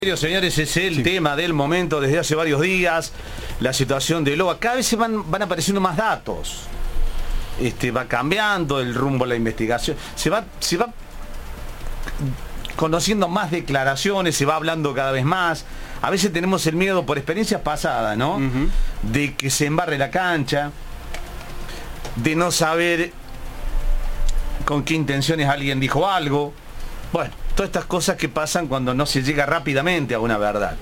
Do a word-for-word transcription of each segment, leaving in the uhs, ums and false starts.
Señores, es el Sí. tema del momento desde hace varios días, la situación de Loa. Cada vez se van, van apareciendo más datos. Este, va cambiando el rumbo de la investigación. Se va, se va conociendo más declaraciones, se va hablando cada vez más. A veces tenemos el miedo por experiencias pasadas, ¿no? Uh-huh. De que se embarre la cancha, de no saber con qué intenciones alguien dijo algo. Bueno, todas estas cosas que pasan cuando no se llega rápidamente a una verdad.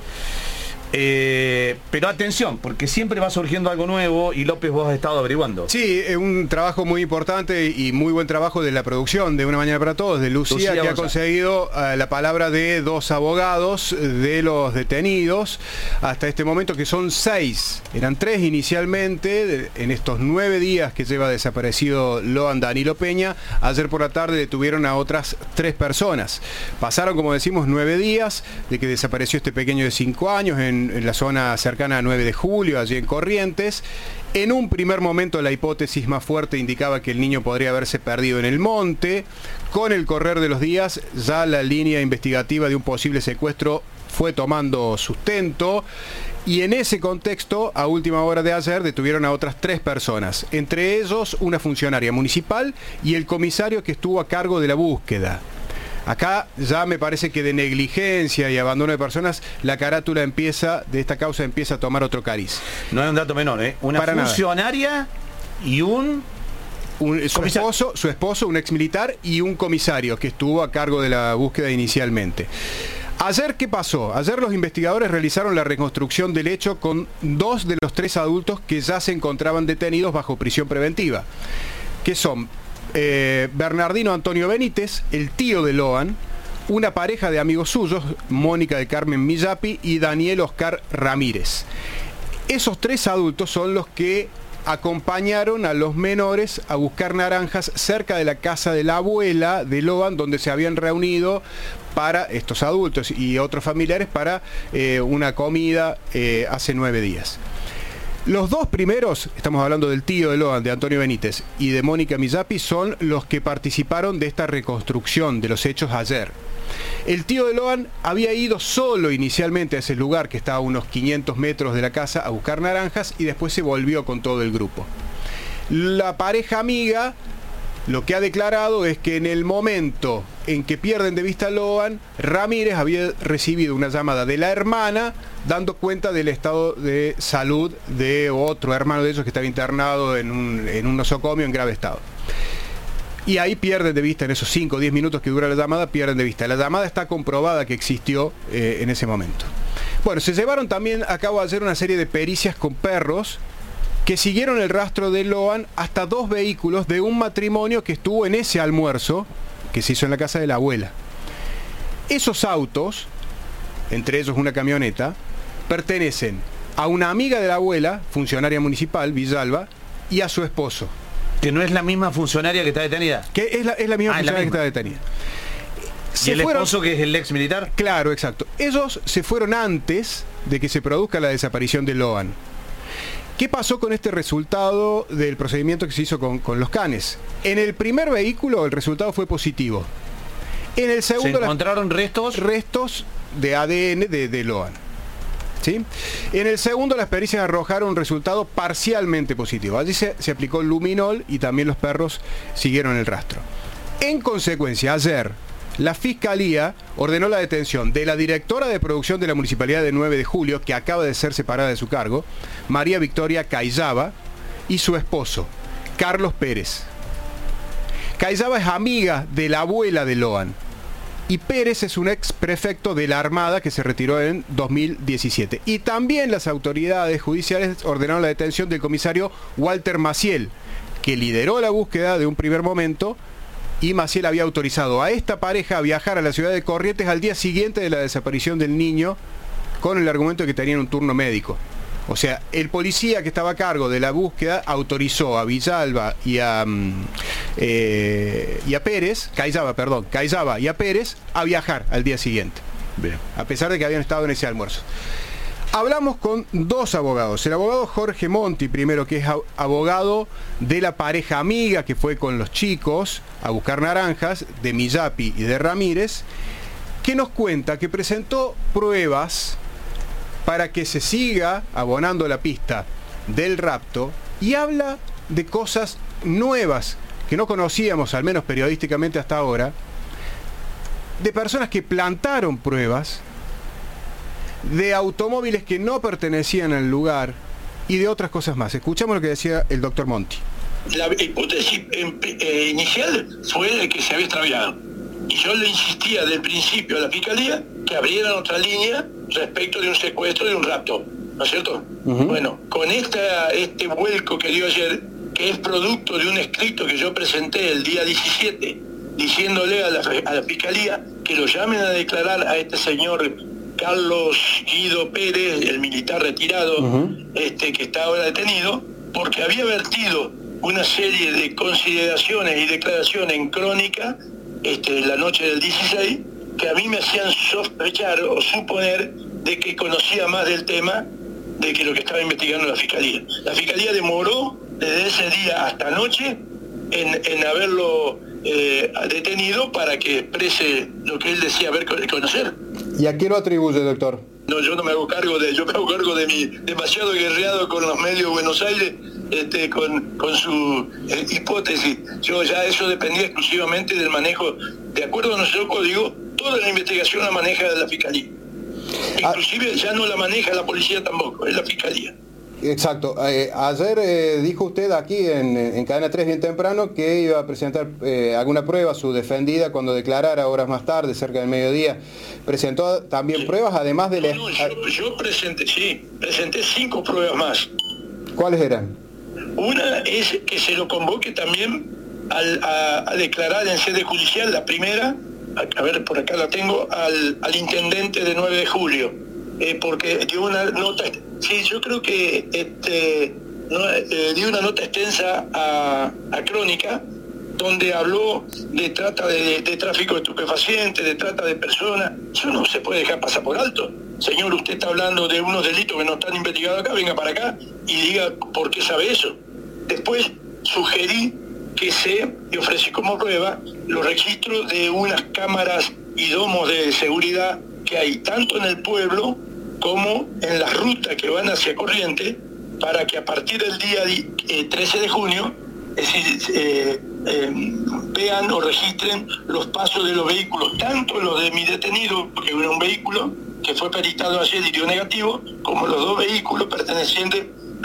Eh, pero atención, porque siempre va surgiendo algo nuevo y López, vos has estado averiguando. Sí, es un trabajo muy importante y muy buen trabajo de la producción de Una Mañana para Todos, de Lucía, Lucía que González. ha conseguido uh, la palabra de dos abogados de los detenidos hasta este momento, que son seis. Eran tres inicialmente, de, en estos nueve días que lleva desaparecido Loan Danilo Peña. Ayer por la tarde detuvieron a otras tres personas. Pasaron, como decimos, nueve días de que desapareció este pequeño de cinco años en en la zona cercana a nueve de julio, allí en Corrientes. En un primer momento la hipótesis más fuerte indicaba que el niño podría haberse perdido en el monte. Con el correr de los días, ya la línea investigativa de un posible secuestro fue tomando sustento. Y en ese contexto, a última hora de ayer, detuvieron a otras tres personas. Entre ellos, una funcionaria municipal y el comisario que estuvo a cargo de la búsqueda. Acá ya me parece que de negligencia y abandono de personas, la carátula empieza, de esta causa empieza a tomar otro cariz. No es un dato menor, ¿eh? Una Para funcionaria nada. y un... un su, esposo, su esposo, un ex militar y un comisario que estuvo a cargo de la búsqueda inicialmente. Ayer, ¿qué pasó? Ayer los investigadores realizaron la reconstrucción del hecho con dos de los tres adultos que ya se encontraban detenidos bajo prisión preventiva, que son Eh, Bernardino Antonio Benítez, el tío de Loan, una pareja de amigos suyos, Mónica de Carmen Millapi y Daniel Oscar Ramírez. Esos tres adultos son los que acompañaron a los menores a buscar naranjas cerca de la casa de la abuela de Loan, donde se habían reunido para estos adultos y otros familiares para eh, una comida eh, hace nueve días. Los dos primeros, estamos hablando del tío de Loan, de Antonio Benítez, y de Mónica Millapi, son los que participaron de esta reconstrucción de los hechos ayer. El tío de Loan había ido solo inicialmente a ese lugar, que estaba a unos quinientos metros de la casa, a buscar naranjas, y después se volvió con todo el grupo. La pareja amiga lo que ha declarado es que en el momento en que pierden de vista a Loan, Ramírez había recibido una llamada de la hermana dando cuenta del estado de salud de otro hermano de ellos que estaba internado en un, en un nosocomio en grave estado. Y ahí pierden de vista, en esos cinco o diez minutos que dura la llamada, pierden de vista. La llamada está comprobada que existió eh, en ese momento. Bueno, se llevaron también a cabo ayer una serie de pericias con perros que siguieron el rastro de Loan hasta dos vehículos de un matrimonio que estuvo en ese almuerzo que se hizo en la casa de la abuela. Esos autos, entre ellos una camioneta, pertenecen a una amiga de la abuela, funcionaria municipal, Villalba, y a su esposo. Que no es la misma funcionaria que está detenida. Que es la, es la misma ah, funcionaria la misma. que está detenida. ¿Y el fueron, esposo que es el ex militar? Claro, exacto. Ellos se fueron antes de que se produzca la desaparición de Loan. ¿Qué pasó con este resultado del procedimiento que se hizo con, con los canes? En el primer vehículo el resultado fue positivo. En el segundo... ¿Se encontraron las, restos? Restos de A D N de, de Loan. ¿Sí? En el segundo las pericias arrojaron un resultado parcialmente positivo. Allí se, se aplicó luminol y también los perros siguieron el rastro. En consecuencia, ayer la Fiscalía ordenó la detención de la directora de producción de la Municipalidad de nueve de julio, que acaba de ser separada de su cargo, María Victoria Cayaba, y su esposo, Carlos Pérez. Cayaba es amiga de la abuela de Loan, y Pérez es un ex prefecto de la Armada que se retiró en dos mil diecisiete. Y también las autoridades judiciales ordenaron la detención del comisario Walter Maciel, que lideró la búsqueda de un primer momento, y Maciel había autorizado a esta pareja a viajar a la ciudad de Corrientes al día siguiente de la desaparición del niño con el argumento de que tenían un turno médico. O sea, el policía que estaba a cargo de la búsqueda autorizó a Villalba y a, eh, y a Pérez, Cayaba, perdón, Cayaba y a Pérez a viajar al día siguiente. Bien. A pesar de que habían estado en ese almuerzo. Hablamos con dos abogados. El abogado Jorge Monti, primero, que es abogado de la pareja amiga que fue con los chicos a buscar naranjas, de Millapi y de Ramírez, que nos cuenta que presentó pruebas para que se siga abonando la pista del rapto y habla de cosas nuevas que no conocíamos, al menos periodísticamente hasta ahora, de personas que plantaron pruebas, de automóviles que no pertenecían al lugar y de otras cosas más. Escuchamos lo que decía el doctor Monti. La hipótesis eh, inicial fue de que se había extraviado. Y yo le insistía del principio a la Fiscalía que abrieran otra línea respecto de un secuestro, de un rapto. ¿No es cierto? Uh-huh. Bueno, con esta, este vuelco que dio ayer, que es producto de un escrito que yo presenté el día diecisiete, diciéndole a la, a la Fiscalía que lo llamen a declarar a este señor Carlos Guido Pérez, el militar retirado, uh-huh. este, que está ahora detenido, porque había vertido una serie de consideraciones y declaraciones en Crónica este, la noche del dieciséis, que a mí me hacían sospechar o suponer de que conocía más del tema de que lo que estaba investigando la Fiscalía. La Fiscalía demoró desde ese día hasta anoche en, en haberlo eh, detenido para que exprese lo que él decía haber conocer. ¿Y a qué lo atribuye, doctor? No, yo no me hago cargo de, yo me hago cargo de mi demasiado guerreado con los medios de Buenos Aires, este, con, con su eh, hipótesis. Yo ya eso dependía exclusivamente del manejo, de acuerdo a nuestro código, toda la investigación la maneja la Fiscalía. Inclusive ya no la maneja la policía tampoco, es la Fiscalía. Exacto. Eh, ayer eh, dijo usted aquí en, en Cadena tres bien temprano que iba a presentar eh, alguna prueba a su defendida cuando declarara horas más tarde, cerca del mediodía. ¿Presentó también sí. pruebas además de... No, no, yo, yo presenté, sí, presenté cinco pruebas más. ¿Cuáles eran? Una es que se lo convoque también al, a, a declarar en sede judicial, la primera, a, a ver, por acá la tengo, al, al intendente de nueve de julio, eh, porque dio una nota... Sí, yo creo que este, no, eh, dio una nota extensa a, a Crónica, donde habló de trata de, de tráfico de estupefacientes, de trata de personas. Eso no se puede dejar pasar por alto. Señor, usted está hablando de unos delitos que no están investigados acá, venga para acá y diga por qué sabe eso. Después sugerí que se, y ofrecí como prueba, los registros de unas cámaras y domos de seguridad que hay tanto en el pueblo como en las rutas que van hacia Corrientes, para que a partir del día eh, trece de junio, es decir, eh, eh, vean o registren los pasos de los vehículos, tanto los de mi detenido, porque era un vehículo que fue peritado ayer y dio negativo, como los dos vehículos pertenecientes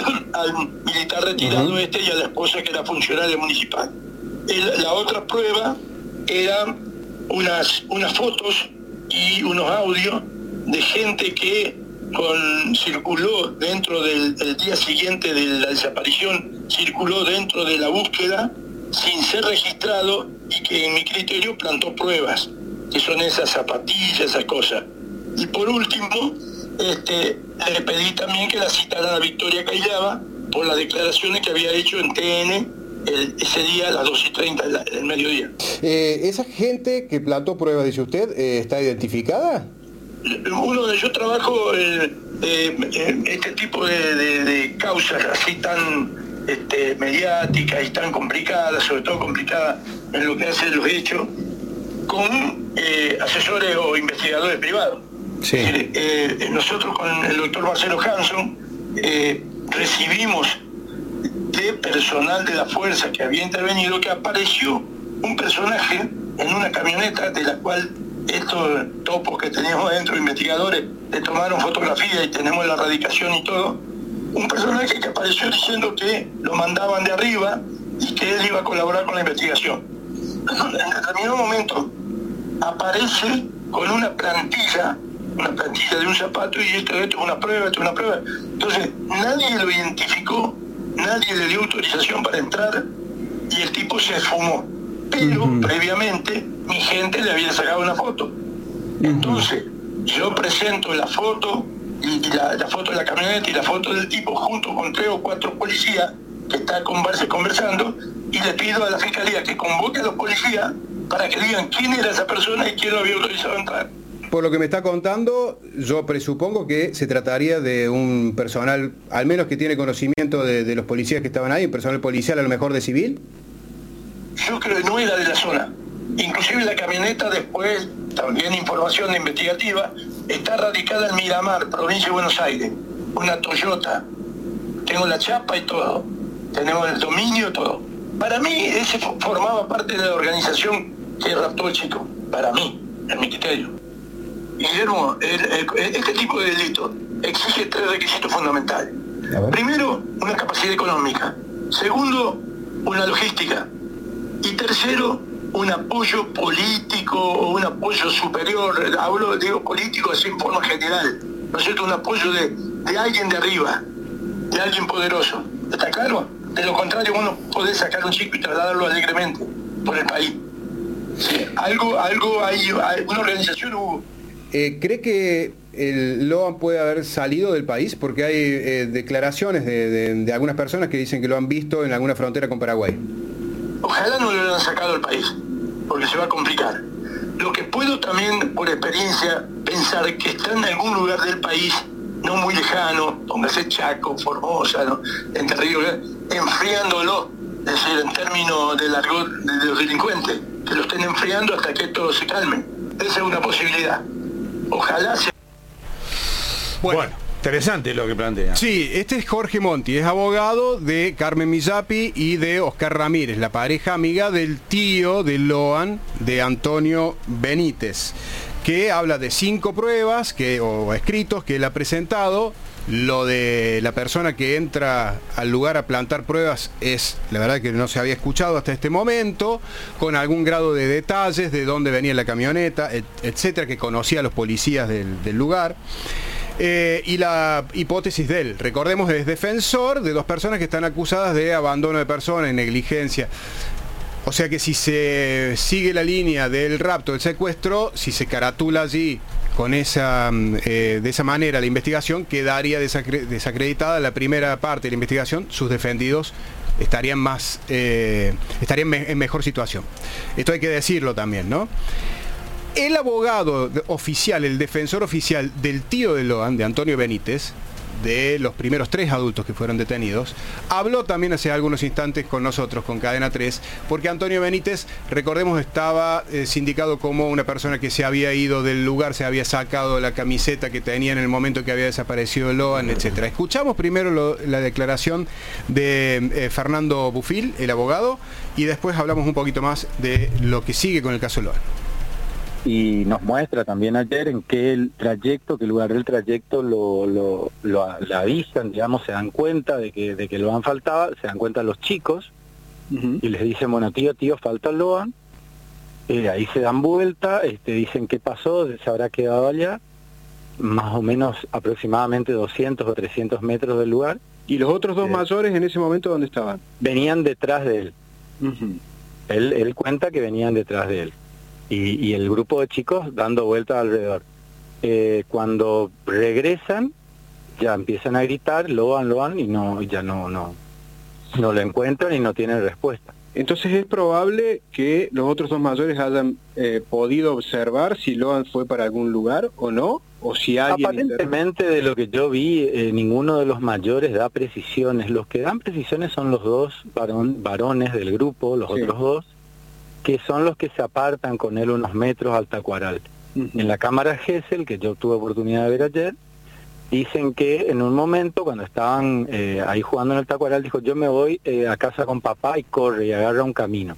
al militar retirado uh-huh. este y a la esposa que era funcionaria municipal. El, la otra prueba eran unas, unas fotos y unos audios de gente que con, circuló dentro del, del día siguiente de la desaparición, circuló dentro de la búsqueda sin ser registrado y que en mi criterio plantó pruebas, que son esas zapatillas, esas cosas. Y por último, este, le pedí también que la citaran a Victoria Caillaba por las declaraciones que había hecho en T N el, ese día a las dos y treinta del mediodía. Eh, ¿Esa gente que plantó pruebas, dice usted, eh, está identificada? Uno de yo trabajo eh, eh, este tipo de, de, de causas así tan este, mediáticas y tan complicadas, sobre todo complicadas en lo que hace los hechos, con eh, asesores o investigadores privados. Sí. Eh, eh, nosotros con el doctor Marcelo Hanson eh, recibimos de personal de la fuerza que había intervenido que apareció un personaje en una camioneta de la cual estos topos que teníamos adentro, investigadores, le tomaron fotografía y tenemos la erradicación y todo, un personaje que apareció diciendo que lo mandaban de arriba y que él iba a colaborar con la investigación. En determinado momento aparece con una plantilla, una plantilla de un zapato y esto, esto es una prueba, esto es una prueba. Entonces nadie lo identificó, nadie le dio autorización para entrar y el tipo se esfumó. Pero uh-huh. previamente mi gente le había sacado una foto. Entonces yo presento la foto y la, la foto de la camioneta y la foto del tipo junto con tres o cuatro policías que están conversando y le pido a la Fiscalía que convoque a los policías para que digan quién era esa persona y quién lo había autorizado a entrar. Por lo que me está contando, yo presupongo que se trataría de un personal, al menos que tiene conocimiento de, de los policías que estaban ahí, un personal policial a lo mejor de civil. Yo creo que no era de la zona. Inclusive la camioneta después también información investigativa, está radicada en Miramar, provincia de Buenos Aires, una Toyota. Tengo la chapa y todo, tenemos el dominio, todo. Para mí, ese formaba parte de la organización que raptó el chico, para mí, en mi criterio. Guillermo, el, el, este tipo de delito exige tres requisitos fundamentales. Primero, una capacidad económica. Segundo, una logística. Y tercero, un apoyo político o un apoyo superior. Hablo, digo, político así en forma general. ¿No es cierto? Un apoyo de, de alguien de arriba, de alguien poderoso. ¿Está claro? De lo contrario, uno puede sacar a un chico y trasladarlo alegremente por el país. Sí, algo, algo hay, hay una organización hubo. Eh, ¿Cree que el Loan puede haber salido del país? Porque hay eh, declaraciones de, de, de algunas personas que dicen que lo han visto en alguna frontera con Paraguay. Ojalá no lo hubieran sacado del país, porque se va a complicar. Lo que puedo también, por experiencia, pensar que está en algún lugar del país, no muy lejano, póngase Chaco, Formosa, ¿no? Entre Ríos, enfriándolo, es decir, en términos de largo de los delincuentes, que lo estén enfriando hasta que todo se calme. Esa es una posibilidad. Ojalá sea... Bueno, bueno, interesante lo que plantea. Sí, este es Jorge Monti, es abogado de Carmen Millapi y de Oscar Ramírez, la pareja amiga del tío de Loan, de Antonio Benítez, que habla de cinco pruebas que, o escritos que él ha presentado. Lo de la persona que entra al lugar a plantar pruebas es, la verdad, que no se había escuchado hasta este momento, con algún grado de detalles de dónde venía la camioneta, etcétera, que conocía a los policías del, del lugar. Eh, y la hipótesis de él, recordemos, es defensor de dos personas que están acusadas de abandono de persona y negligencia. O sea que si se sigue la línea del rapto, del secuestro, si se caratula allí con esa, eh, de esa manera la investigación, quedaría desacre desacreditada la primera parte de la investigación. Sus defendidos estarían más eh, estarían me en mejor situación. Esto hay que decirlo también, ¿no? El abogado oficial, el defensor oficial del tío de Loan, de Antonio Benítez, de los primeros tres adultos que fueron detenidos, habló también hace algunos instantes con nosotros, con Cadena tres, porque Antonio Benítez, recordemos, estaba eh, sindicado como una persona que se había ido del lugar, se había sacado la camiseta que tenía en el momento que había desaparecido Loan, etcétera. Escuchamos primero lo, la declaración de eh, Fernando Bufil, el abogado, y después hablamos un poquito más de lo que sigue con el caso Loan. Y nos muestra también ayer en qué el trayecto, qué lugar del trayecto lo, lo, lo, lo avisan, digamos, se dan cuenta de que, de que Loan faltaba, se dan cuenta los chicos, uh-huh. y les dicen, bueno, tío, tío, falta Loan, eh, ahí se dan vuelta, este, dicen qué pasó, se habrá quedado allá, más o menos aproximadamente doscientos o trescientos metros del lugar. ¿Y los otros dos eh, mayores en ese momento dónde estaban? Venían detrás de él. Uh-huh. él, él cuenta que venían detrás de él. Y, y el grupo de chicos dando vueltas alrededor. Eh, cuando regresan, ya empiezan a gritar, Loan, Loan, y no, ya no, no, no lo encuentran y no tienen respuesta. Entonces es probable que los otros dos mayores hayan eh, podido observar si Loan fue para algún lugar o no, o si alguien... Aparentemente, de lo que yo vi, eh, ninguno de los mayores da precisiones. Los que dan precisiones son los dos varón, varones del grupo, los sí. otros dos, que son los que se apartan con él unos metros al Tacuaral. Uh-huh. En la cámara Gesell, que yo tuve oportunidad de ver ayer, dicen que en un momento, cuando estaban eh, ahí jugando en el Tacuaral, dijo, yo me voy eh, a casa con papá, y corre y agarra un camino,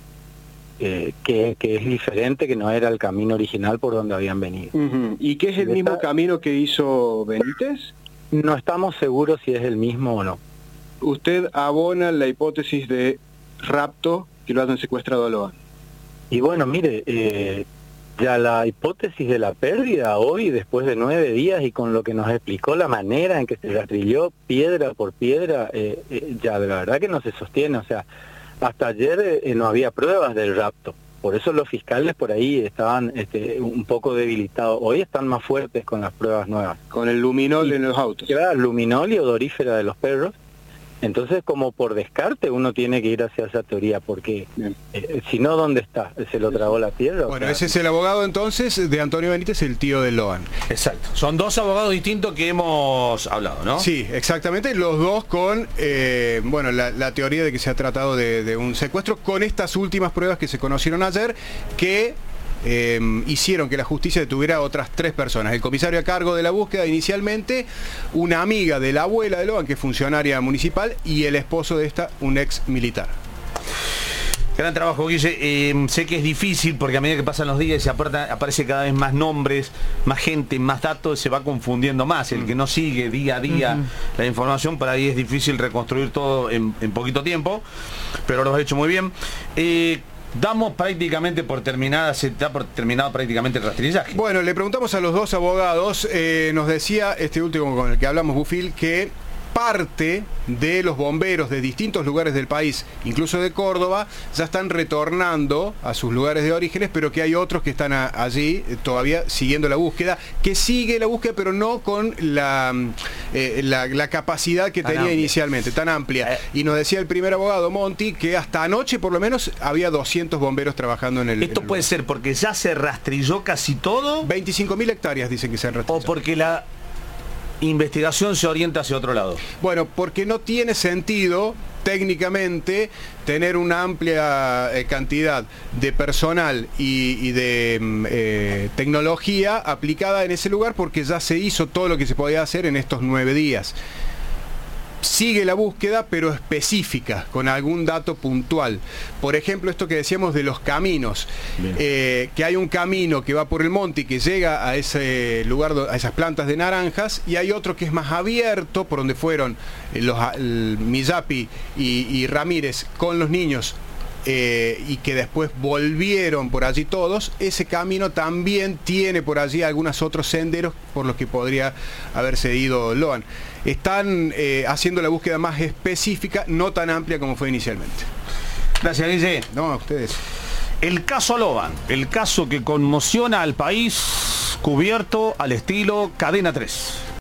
eh, que, que es diferente, que no era el camino original por donde habían venido. Uh-huh. ¿Y qué es el mismo está... camino que hizo Benítez? No estamos seguros si es el mismo o no. ¿Usted abona la hipótesis de rapto, que lo hayan secuestrado a Loan? Y bueno, mire, eh, ya la hipótesis de la pérdida hoy, después de nueve días, y con lo que nos explicó la manera en que se rastrilló piedra por piedra, eh, eh, ya la verdad que no se sostiene. O sea, hasta ayer eh, no había pruebas del rapto. Por eso los fiscales por ahí estaban este, un poco debilitados. Hoy están más fuertes con las pruebas nuevas. Con el luminol y, en los autos. Claro, luminol y odorífera de los perros. Entonces, como por descarte, uno tiene que ir hacia esa teoría, porque eh, si no, ¿dónde está? ¿Se lo tragó la piedra? Bueno, o sea, ese es el abogado entonces de Antonio Benítez, el tío de Loan. Exacto. Son dos abogados distintos que hemos hablado, ¿no? Sí, exactamente. Los dos con, eh, bueno, la, la teoría de que se ha tratado de, de un secuestro, con estas últimas pruebas que se conocieron ayer, que eh, hicieron que la justicia detuviera a otras tres personas. El comisario a cargo de la búsqueda inicialmente, una amiga de la abuela de Logan, que es funcionaria municipal, y el esposo de esta, un ex militar. Gran trabajo, Guille. Eh, sé que es difícil porque a medida que pasan los días y aparta, aparece cada vez más nombres, más gente, más datos, se va confundiendo más. El que no sigue día a día uh-huh. la información, para ahí es difícil reconstruir todo en, en poquito tiempo, pero lo has hecho muy bien. Eh, Damos prácticamente por terminada, se da por terminado prácticamente el rastrillaje. Bueno, le preguntamos a los dos abogados, eh, nos decía este último con el que hablamos, Bufil, que parte de los bomberos de distintos lugares del país, incluso de Córdoba, ya están retornando a sus lugares de orígenes, pero que hay otros que están a, allí eh, todavía siguiendo la búsqueda, que sigue la búsqueda, pero no con la, eh, la, la capacidad que tan tenía amplia. inicialmente, tan amplia. Eh. Y nos decía el primer abogado, Monti, que hasta anoche por lo menos había doscientos bomberos trabajando en el... Esto en el puede lugar. ser porque ya se rastrilló casi todo. veinticinco mil hectáreas dicen que se han rastrillado. O porque la investigación se orienta hacia otro lado. Bueno, porque no tiene sentido técnicamente tener una amplia eh, cantidad de personal y, y de eh, tecnología aplicada en ese lugar, porque ya se hizo todo lo que se podía hacer en estos nueve días. Sigue la búsqueda, pero específica, con algún dato puntual. Por ejemplo, esto que decíamos de los caminos, eh, que hay un camino que va por el monte y que llega a ese lugar, a esas plantas de naranjas, y hay otro que es más abierto, por donde fueron los el Millapi y, y Ramírez con los niños, Eh, y que después volvieron por allí todos. Ese camino también tiene por allí algunos otros senderos por los que podría haberse ido Logan. Están eh, haciendo la búsqueda más específica, no tan amplia como fue inicialmente. Gracias, Guille. No, a ustedes. El caso Logan, el caso que conmociona al país, cubierto al estilo Cadena tres.